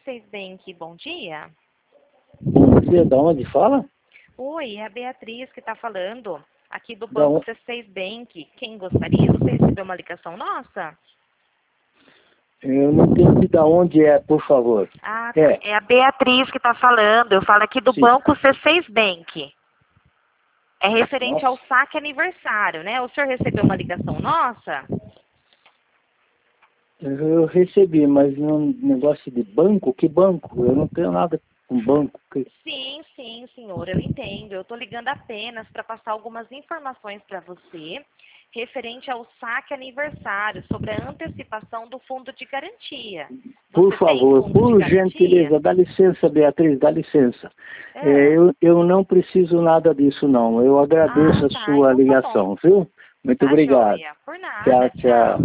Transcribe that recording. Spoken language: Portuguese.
C6 Bank, bom dia. Bom dia, da onde fala? Oi, é a Beatriz que está falando, aqui do Da Banco on- C6 Bank. Quem gostaria? Você recebeu uma ligação nossa? Eu não entendi da onde é, por favor. Ah, tá. É a Beatriz que está falando. Eu falo aqui do Sim. Banco C6 Bank. É referente Nossa, ao saque aniversário, né? O senhor recebeu uma ligação nossa? eu recebi, mas um negócio de banco? Que banco? Eu não tenho nada com banco. Sim, sim, senhor, eu entendo. Eu estou ligando apenas para passar algumas informações para você referente ao saque aniversário, sobre a antecipação do fundo de garantia. Por Você tem favor, fundo de por garantia? gentileza, dá licença, Beatriz, dá licença. Ah, Eu não preciso nada disso, não. Eu agradeço a tá, sua então tá bom. ligação, viu? Muito Tá obrigado. joia. Por nada. Tchau, Tchau. tchau.